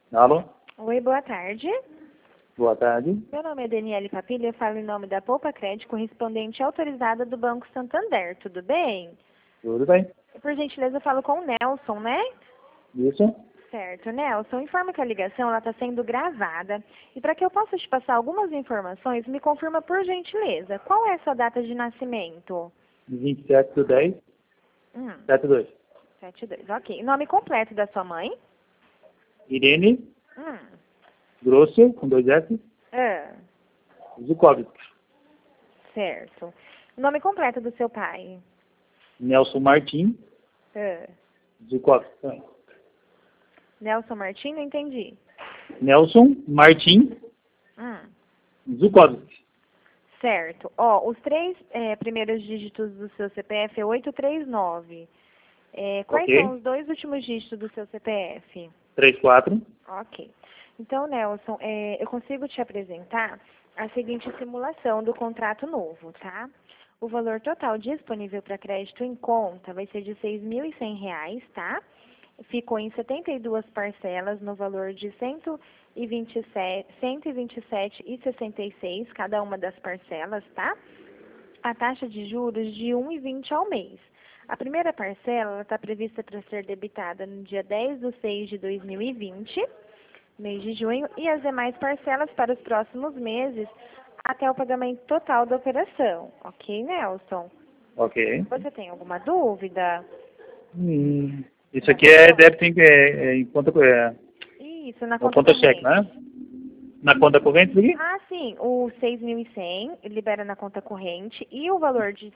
Alô? Oi, boa tarde. Boa tarde. Meu nome é Daniele Papilha, eu falo em nome da Poupa Crédito, correspondente autorizada do Banco Santander, tudo bem? Tudo bem? Por gentileza, eu falo com o Nelson, né? Isso? Certo, Nelson, informa que a ligação está sendo gravada. E para que eu possa te passar algumas informações, me confirma por gentileza, qual é a sua data de nascimento? 27/10, Hum, 72. 72, ok. Nome completo da sua mãe? Irene Hum, Grosso, com 2 S, ah, Zukovic. certo. Nome completo do seu pai? Nelson Martim, Ah, Zukovic também. Nelson Martins, não entendi. Nelson Martim, Zukovic. Certo. Ó, os três primeiros dígitos do seu CPF é 839. Quais Ok. são os dois últimos dígitos do seu CPF? 34. Ok. Então, Nelson, eu consigo te apresentar a seguinte simulação do contrato novo, tá? O valor total disponível para crédito em conta vai ser de R$ 6.100, tá? Ficou em 72 parcelas no valor de 127,66 cada uma das parcelas, tá? A taxa de juros de 1,20 ao mês. A primeira parcela está prevista para ser debitada no dia 10/6/2020, mês de junho, e as demais parcelas para os próximos meses até o pagamento total da operação. Ok, Nelson? Ok. Você tem alguma dúvida? Isso aqui é débito em conta, Isso, na no conta conta-cheque, corrente. né? Na conta corrente, isso aqui? Ah, sim, o 6.100 libera na conta corrente e o valor de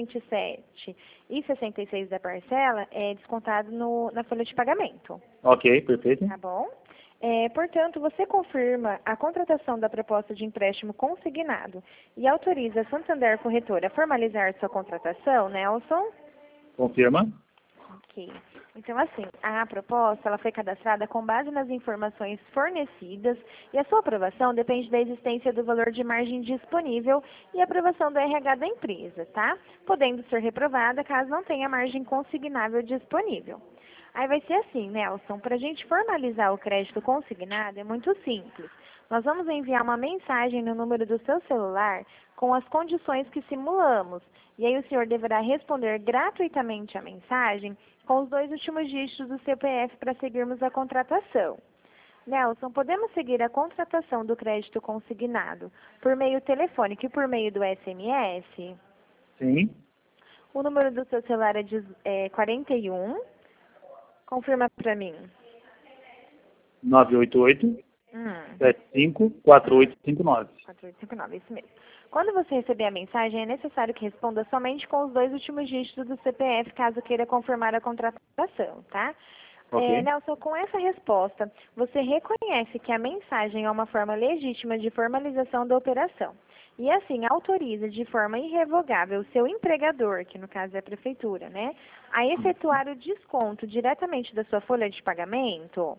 127,66 da parcela é descontado na folha de pagamento, Ok, perfeito. tá bom? Portanto, você confirma a contratação da proposta de empréstimo consignado e autoriza a Santander Corretora a formalizar sua contratação, Nelson? Confirma. Ok. Então, assim, a proposta ela foi cadastrada com base nas informações fornecidas e a sua aprovação depende da existência do valor de margem disponível e aprovação do RH da empresa, tá? Podendo ser reprovada caso não tenha margem consignável disponível. Aí vai ser assim, Nelson, para a gente formalizar o crédito consignado é muito simples. Nós vamos enviar uma mensagem no número do seu celular com as condições que simulamos. E aí o senhor deverá responder gratuitamente a mensagem com os dois últimos dígitos do CPF para seguirmos a contratação. Nelson, podemos seguir a contratação do crédito consignado por meio telefônico e por meio do SMS? Sim. O número do seu celular é 41. Confirma para mim. 988 Hum. 754859. 4859, isso mesmo. Quando você receber a mensagem, é necessário que responda somente com os dois últimos dígitos do CPF, caso queira confirmar a contratação, tá? Ok. Nelson, com essa resposta, você reconhece que a mensagem é uma forma legítima de formalização da operação e, assim, autoriza de forma irrevogável o seu empregador, que no caso é a prefeitura, né, a efetuar o desconto diretamente da sua folha de pagamento?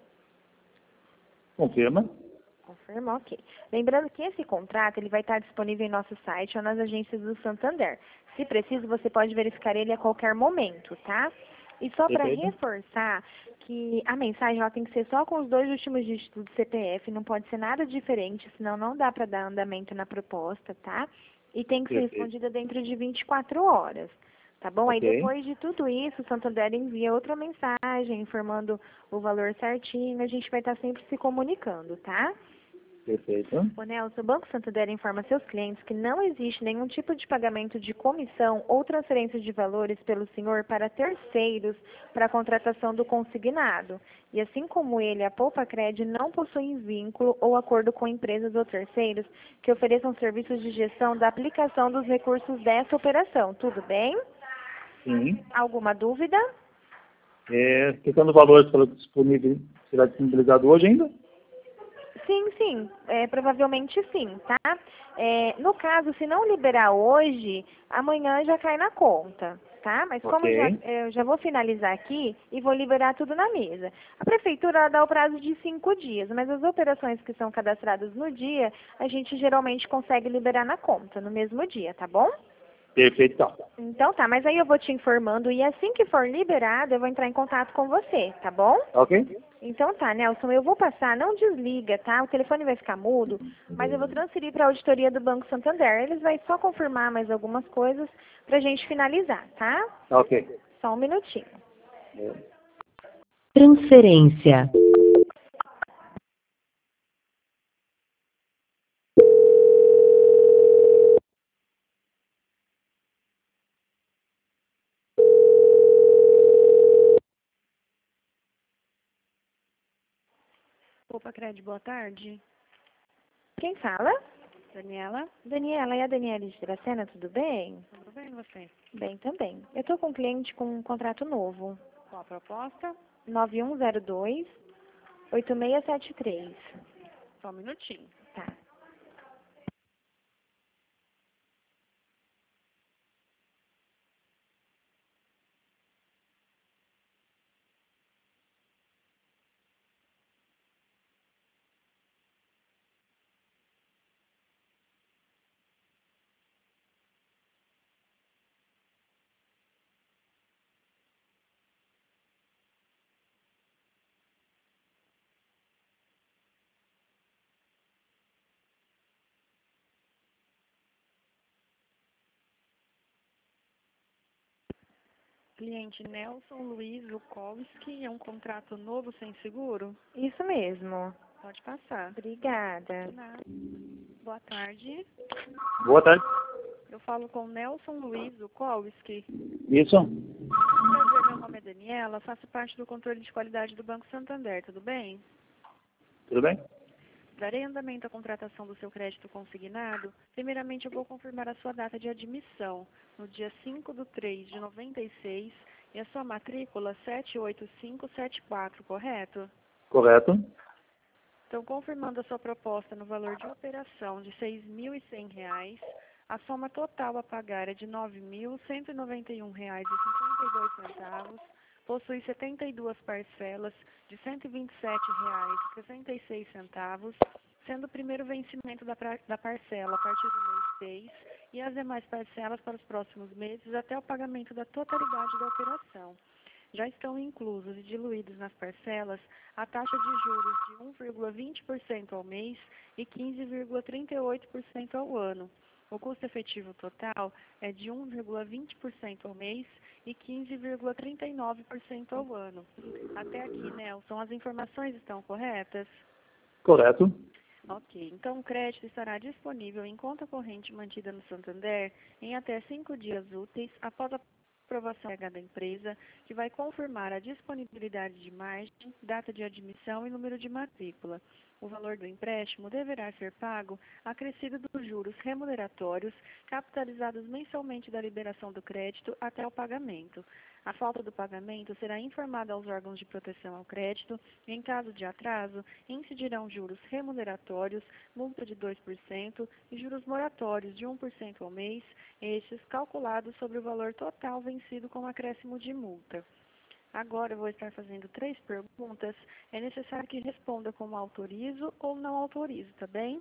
Confirma. Confirma, ok. Lembrando que esse contrato ele vai estar disponível em nosso site ou nas agências do Santander. Se preciso, você pode verificar ele a qualquer momento, tá? E só para Perfeito. reforçar que a mensagem ela tem que ser só com os dois últimos dígitos do CPF, não pode ser nada diferente, senão não dá para dar andamento na proposta, tá? E tem que ser Perfeito. respondida dentro de 24 horas. Tá bom? Aí Ok. depois de tudo isso, o Santander envia outra mensagem informando o valor certinho. A gente vai estar sempre se comunicando, tá? Perfeito. O Nelson, o Banco Santander informa seus clientes que não existe nenhum tipo de pagamento de comissão ou transferência de valores pelo senhor para terceiros para a contratação do consignado. E assim como ele, a Poupa Cred não possui vínculo ou acordo com empresas ou terceiros que ofereçam serviços de gestão da aplicação dos recursos dessa operação. Tudo bem? Sim. Alguma dúvida? Questão do valor será disponibilizado hoje ainda? Sim, sim, provavelmente sim, tá? No caso, se não liberar hoje, amanhã já cai na conta, tá? Mas como Ok. eu já vou finalizar aqui e vou liberar tudo na mesa. A prefeitura ela dá o prazo de 5 dias, mas as operações que são cadastradas no dia, a gente geralmente consegue liberar na conta, no mesmo dia, tá bom? Perfeito, então. Então tá, mas aí eu vou te informando e assim que for liberado, eu vou entrar em contato com você, tá bom? Ok? Então tá, Nelson, eu vou passar, não desliga, tá? O telefone vai ficar mudo, mas eu vou transferir para a auditoria do Banco Santander. Eles vão só confirmar mais algumas coisas para a gente finalizar, tá? Ok. Só um minutinho. Transferência. Opa, Cred, boa tarde. Quem fala? Daniela, Daniela, é a Daniela de Dracena, tudo bem? tudo bem você? Bem também. Eu estou com um cliente com um contrato novo, Qual a proposta? 9102-8673. Só um minutinho. Tá. Cliente Nelson Luiz Lukowski, é um contrato novo sem seguro? Isso mesmo. Pode passar. Obrigada. De nada. Boa tarde. Boa tarde. Eu falo com Nelson Luiz Lukowski. Isso? Prazer, meu nome é Daniela, faço parte do controle de qualidade do Banco Santander, tudo bem? Tudo bem? Darei andamento à contratação do seu crédito consignado. Primeiramente, eu vou confirmar a sua data de admissão, no dia 5/3/96, e a sua matrícula 78574, correto? Correto. Então, confirmando a sua proposta no valor de operação de R$ 6.100, a soma total a pagar é de R$ 9.191,52, possui 72 parcelas de R$ 127,66, sendo o primeiro vencimento da parcela a partir do mês 6 e as demais parcelas para os próximos meses até o pagamento da totalidade da operação. Já estão inclusos e diluídos nas parcelas a taxa de juros de 1,20% ao mês e 15,38% ao ano. O custo efetivo total é de 1,20% ao mês e 15,39% ao ano. Até aqui, Nelson, as informações estão corretas? Correto. Ok, então o crédito estará disponível em conta corrente mantida no Santander em até 5 dias úteis após a aprovação da empresa, que vai confirmar a disponibilidade de margem, data de admissão e número de matrícula. O valor do empréstimo deverá ser pago acrescido dos juros remuneratórios capitalizados mensalmente da liberação do crédito até o pagamento. A falta do pagamento será informada aos órgãos de proteção ao crédito e, em caso de atraso, incidirão juros remuneratórios, multa de 2% e juros moratórios de 1% ao mês, estes calculados sobre o valor total vencido com acréscimo de multa. Agora eu vou estar fazendo 3 perguntas. É necessário que responda como autorizo ou não autorizo, tá bem?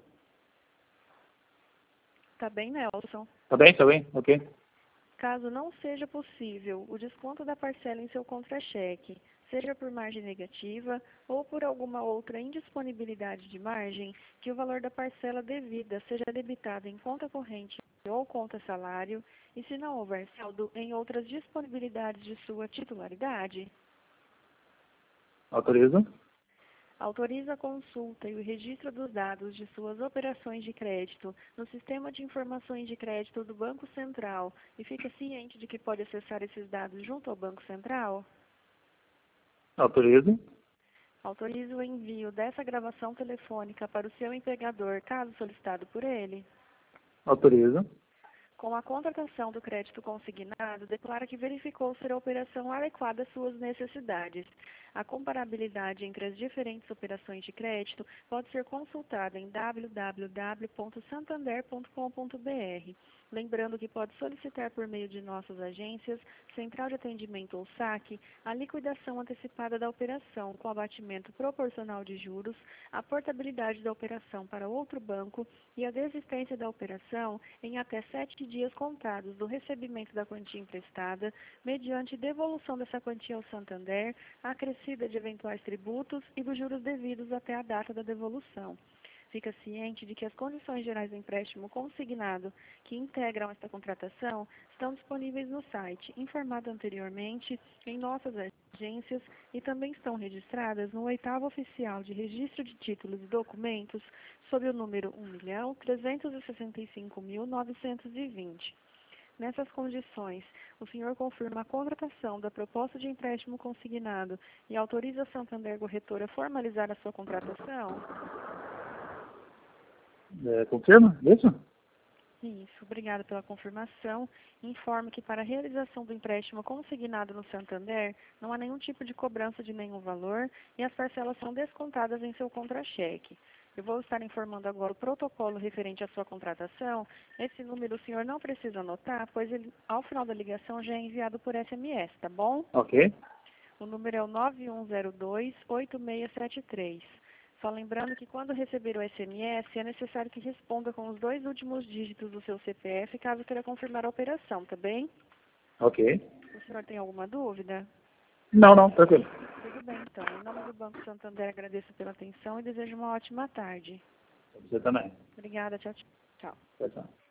Tá bem, Nelson? Tá bem, tá bem. Ok. Caso não seja possível o desconto da parcela em seu contra-cheque, seja por margem negativa ou por alguma outra indisponibilidade de margem, que o valor da parcela devida seja debitado em conta corrente ou conta salário, e se não houver saldo em outras disponibilidades de sua titularidade, Autorizo. autoriza a consulta e o registro dos dados de suas operações de crédito no Sistema de Informações de Crédito do Banco Central e fica ciente de que pode acessar esses dados junto ao Banco Central? Autorizo. Autoriza o envio dessa gravação telefônica para o seu empregador, caso solicitado por ele? Autorizo. Com a contratação do crédito consignado, declara que verificou ser a operação adequada às suas necessidades. A comparabilidade entre as diferentes operações de crédito pode ser consultada em www.santander.com.br. Lembrando que pode solicitar por meio de nossas agências, Central de Atendimento ou SAC, a liquidação antecipada da operação com abatimento proporcional de juros, a portabilidade da operação para outro banco e a desistência da operação em até 7 dias contados do recebimento da quantia emprestada, mediante devolução dessa quantia ao Santander, acrescida de eventuais tributos e dos juros devidos até a data da devolução. Fica ciente de que as condições gerais do empréstimo consignado que integram esta contratação estão disponíveis no site, informado anteriormente, em nossas agências e também estão registradas no 8º Oficial de Registro de Títulos e Documentos, sob o número 1.365.920. Nessas condições, o senhor confirma a contratação da proposta de empréstimo consignado e autoriza a Santander Corretora a formalizar a sua contratação? Confirma? Isso? Isso, obrigada pela confirmação. Informo que para a realização do empréstimo consignado no Santander, não há nenhum tipo de cobrança de nenhum valor e as parcelas são descontadas em seu contra-cheque. Eu vou estar informando agora o protocolo referente à sua contratação. Esse número o senhor não precisa anotar, pois ele, ao final da ligação, já é enviado por SMS, tá bom? Ok. O número é o 9102-8673. Só lembrando que quando receber o SMS, é necessário que responda com os 2 últimos dígitos do seu CPF, caso queira confirmar a operação, tá bem? Ok. O senhor tem alguma dúvida? Não, tranquilo. Tudo bem, então. Em nome do Banco Santander, agradeço pela atenção e desejo uma ótima tarde. Você também. Obrigada, tchau, tchau. Tchau, tchau.